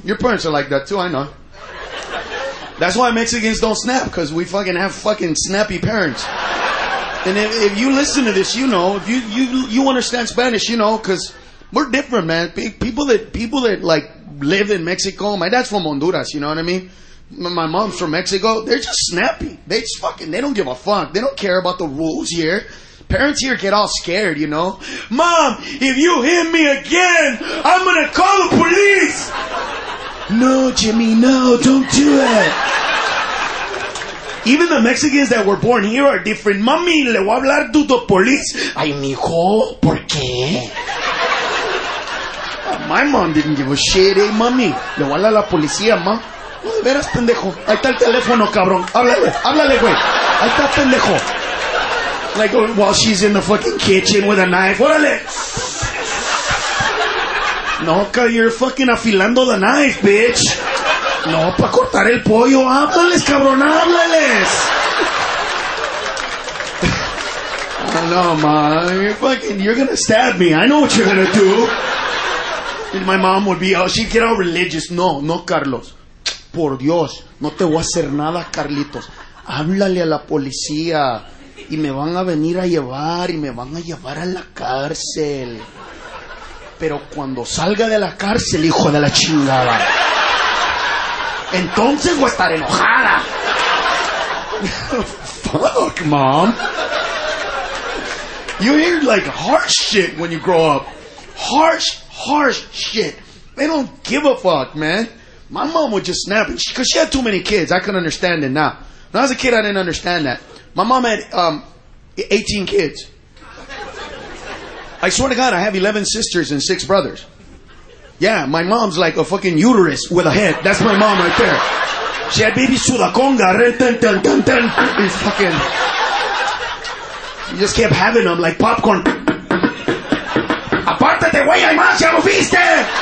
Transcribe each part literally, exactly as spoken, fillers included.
Your parents are like that too, I know. That's why Mexicans don't snap, because we fucking have fucking snappy parents. And if, if you listen to this, you know, if you, you, you understand Spanish, you know, because we're different, man. People that, people that like live in Mexico, my dad's from Honduras, you know what I mean? My mom's from Mexico, they're just snappy. They just fucking, they don't give a fuck. They don't care about the rules here. Parents here get all scared, you know. Mom, if you hit me again, I'm gonna call the police. No, Jimmy, no, don't do it. Even the Mexicans that were born here are different. Mami, le voy a hablar to the police. Ay, mijo, ¿por qué? My mom didn't give a shit, eh, mami. Le voy a hablar a la policía, ma. No, de veras, pendejo. Ahí está el teléfono, cabrón. Háblale, háblale, güey. Ahí está, pendejo. Like, while she's in the fucking kitchen with a knife. Órale. No, you're fucking afilando the knife, bitch. No, para cortar el pollo. Háblales, cabrón, háblales. No, ma, you're fucking, you're gonna stab me. I know what you're gonna do. And my mom would be, oh, she'd get all religious. No, no, Carlos. Por Dios, no te voy a hacer nada, Carlitos. Háblale a la policía. Y me van a venir a llevar, y me van a llevar a la cárcel. Pero cuando salga de la cárcel, hijo de la chingada, entonces voy a estar enojada. Fuck, mom. You hear like harsh shit when you grow up. Harsh, harsh shit. They don't give a fuck, man. My mom would just snap it because she had too many kids. I can understand it now. When I was a kid, I didn't understand that. My mom had um, eighteen kids. I swear to God, I have eleven sisters and six brothers. Yeah, my mom's like a fucking uterus with a head. That's my mom right there. She had baby sudaconga. It's fucking... You just kept having them like popcorn. Apártate, güey, hay más, ya lo viste.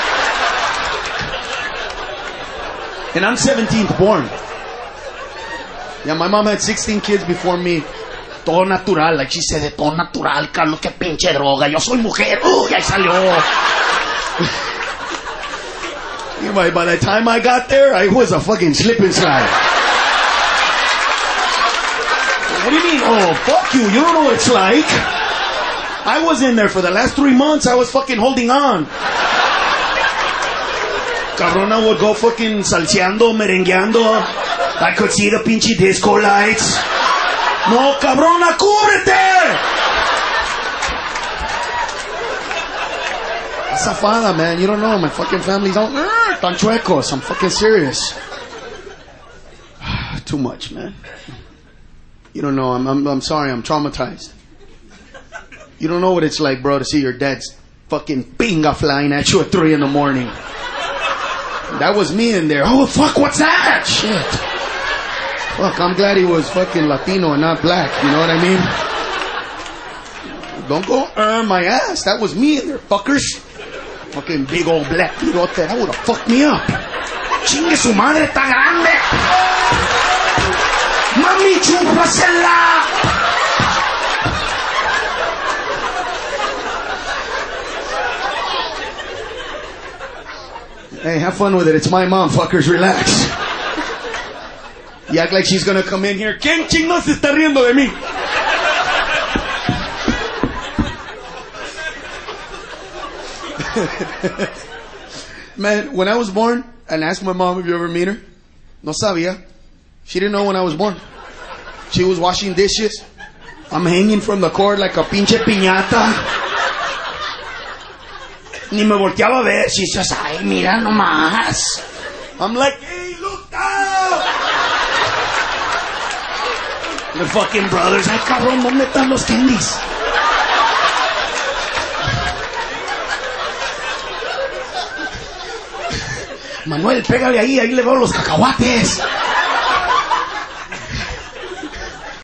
And I'm seventeenth born. Yeah, my mom had sixteen kids before me. Todo natural, like she said, de todo natural, Carlos, qué pinche droga. Yo soy mujer. Uy, ahí salió. by, by the time I got there, I was a fucking slip and slide. What do you mean? Oh, fuck you. You don't know what it's like. I was in there for the last three months. I was fucking holding on. Cabrona would go fucking salseando, merengueando. I could see the pinche disco lights. No, cabrona, cúbrete! Zafada, man. You don't know. My fucking family's don't. Tan chuecos. I'm fucking serious. Too much, man. You don't know. I'm, I'm, I'm sorry. I'm traumatized. You don't know what it's like, bro, to see your dad's fucking pinga flying at you at three in the morning. That was me in there. Oh, fuck, what's that? Shit. Fuck, I'm glad he was fucking Latino and not black. You know what I mean? Don't go earn my ass. That was me in there, fuckers. Fucking big old black pirote. That would have fucked me up. Chingue su madre, está grande. Mami, chúpasela. Hey, have fun with it. It's my mom, fuckers. Relax. You act like she's gonna come in here. ¿Quién chingos se está riendo de mí? Man, when I was born, and asked my mom if you ever meet her, no sabía. She didn't know when I was born. She was washing dishes. I'm hanging from the cord like a pinche piñata. Ni me volteaba a ver. She's just, ay, mira nomás. I'm like, hey, look out! The fucking brothers, ay, cabrón, ¿dónde están los candies? Manuel, pégale ahí, ahí le veo los cacahuates.